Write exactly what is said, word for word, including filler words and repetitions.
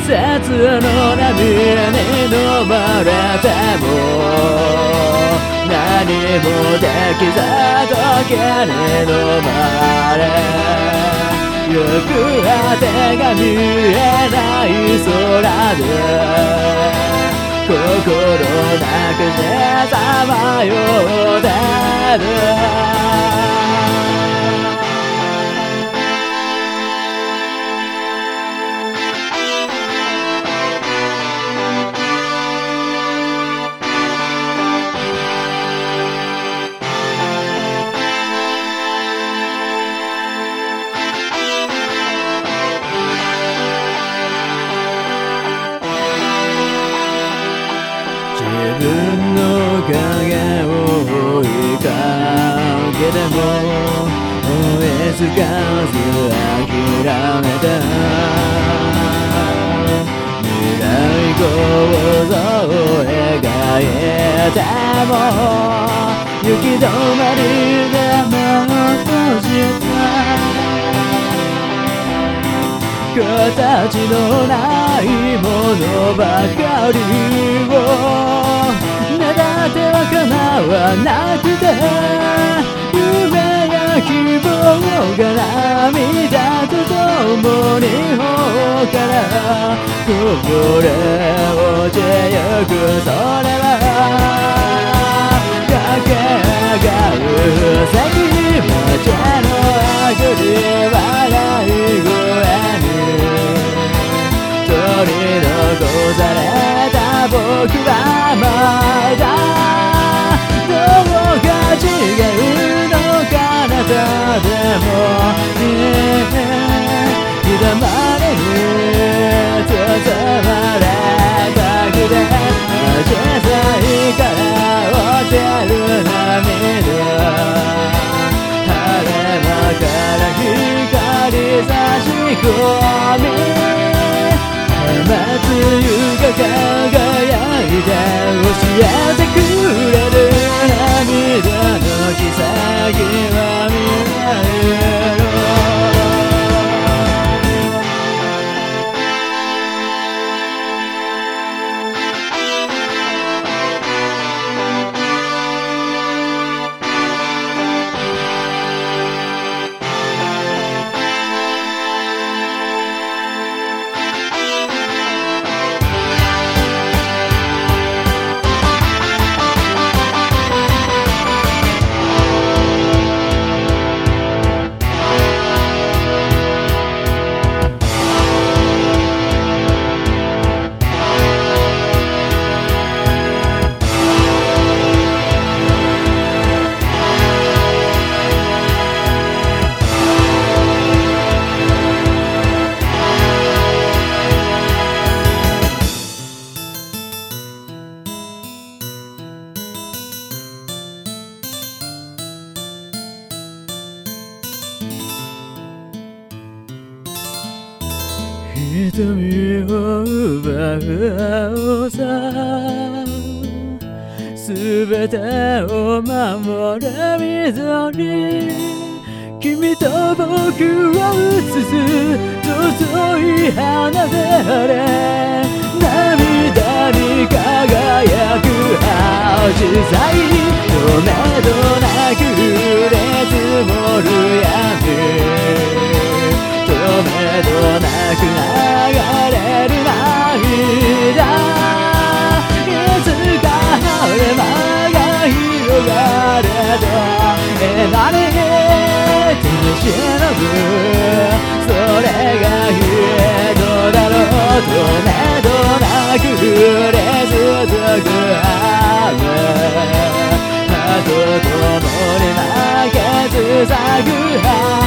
節の波に飲まれても何もできず時に飲まれ行く果てが見えない空で心なくしてさまよってる自分の影を追いかけても追いつかず諦めた未来構造を描いても行き止まりで目を閉じた形のないものばかりを願っては叶わなくて夢や希望が涙とともに頬からこぼれ落ちゆくそれは駆け上がる先街のあくり笑い声取り残された僕はまだどうか違うのかなたでもひだまりに包まれたくて小さいから落ちる涙晴れ間から光差し込み雨露が輝いて教えてくれる涙の軌跡は未来の瞳を奪うさすべてを守る緑君と僕を映す尊い花で涙に輝く青紫陽花とめどなく降り積もる闇とめどなく流れる涙いつか晴れ間が広がれとえなに手に忍ぶそれが人だろうとめどなく降り続く雨鳩と共に負けず咲く花